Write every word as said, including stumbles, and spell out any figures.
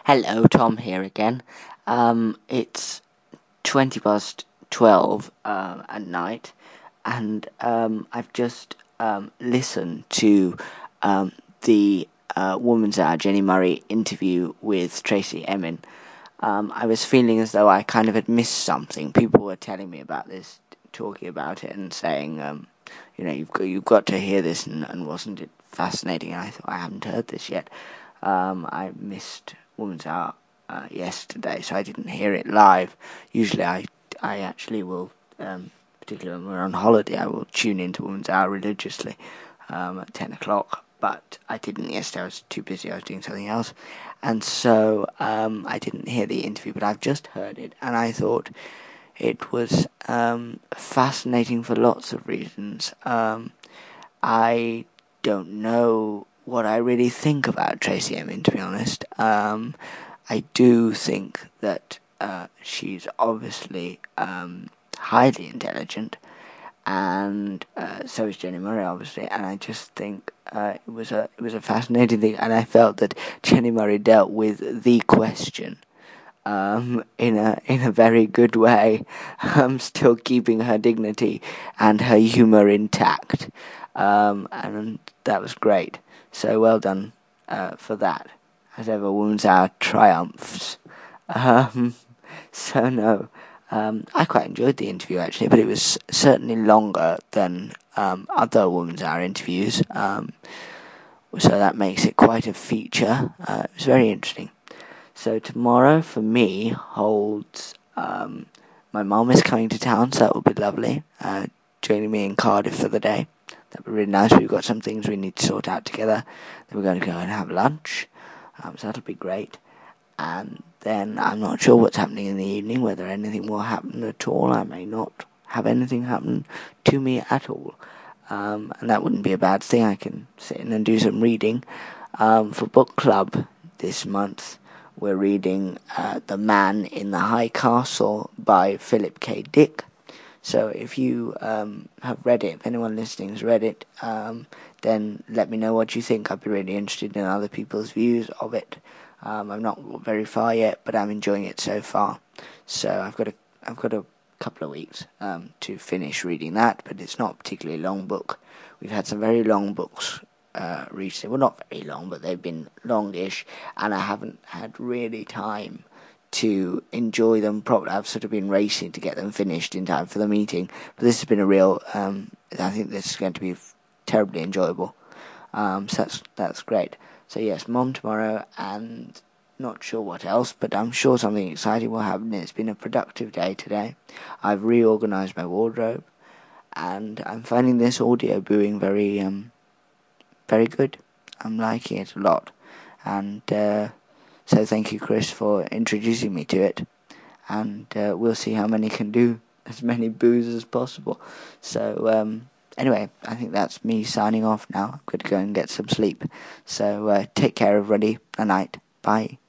Hello, Tom here again. Um, it's twenty past twelve uh, at night, and um, I've just um, listened to um, the uh, Woman's Hour Jenny Murray interview with Tracey Emin. Um, I was feeling as though I kind of had missed something. People were telling me about this, talking about it, and saying, um, you know, you've got, you've got to hear this, and, and wasn't it fascinating? And I thought, I haven't heard this yet. Um, I missed Woman's Hour uh, yesterday, so I didn't hear it live. Usually I, I actually will, um, particularly when we're on holiday, I will tune into Woman's Hour religiously um, at ten o'clock. But I didn't yesterday. I was too busy. I was doing something else. And so um, I didn't hear the interview, but I've just heard it. And I thought it was um, fascinating for lots of reasons. Um, I don't know what I really think about Tracey Emin, to be honest. Um, I do think that uh, she's obviously um, highly intelligent. And uh, so is Jenny Murray, obviously, and I just think uh, it was a it was a fascinating thing, and I felt that Jenny Murray dealt with the question um, in a in a very good way, um, still keeping her dignity and her humour intact, um, and that was great. So well done uh, for that. As ever, Woman's Hour triumphs. Um, so no. Um, I quite enjoyed the interview, actually, but it was certainly longer than um, other Woman's Hour interviews, um, so that makes it quite a feature. Uh, it was very interesting. So tomorrow, for me, holds... Um, my mum is coming to town, so that will be lovely, uh, joining me in Cardiff for the day. That will be really nice. We've got some things we need to sort out together. Then we're going to go and have lunch, um, so that'll be great. And then I'm not sure what's happening in the evening, whether anything will happen at all. I may not have anything happen to me at all. Um, and that wouldn't be a bad thing. I can sit in and do some reading. Um, for book club this month, we're reading uh, The Man in the High Castle by Philip K. Dick. So if you um, have read it, if anyone listening has read it, um, then let me know what you think. I'd be really interested in other people's views of it. Um, I'm not very far yet, but I'm enjoying it so far. So I've got a, I've got a couple of weeks um, to finish reading that, but it's not a particularly long book. We've had some very long books uh, recently. Well, not very long, but they've been longish, and I haven't had really time to enjoy them properly. I've sort of been racing to get them finished in time for the meeting, but this has been a real, um, I think this is going to be terribly enjoyable. Um, so that's, that's great. So yes, Mom tomorrow, and not sure what else, but I'm sure something exciting will happen. It's been a productive day today. I've reorganised my wardrobe, and I'm finding this audio booing very, um, very good. I'm liking it a lot, and uh, so thank you, Chris, for introducing me to it, and uh, we'll see how many can do as many boos as possible. So, um... Anyway, I think that's me signing off now. I'm going to go and get some sleep. So uh, take care, everybody. Good night. Bye.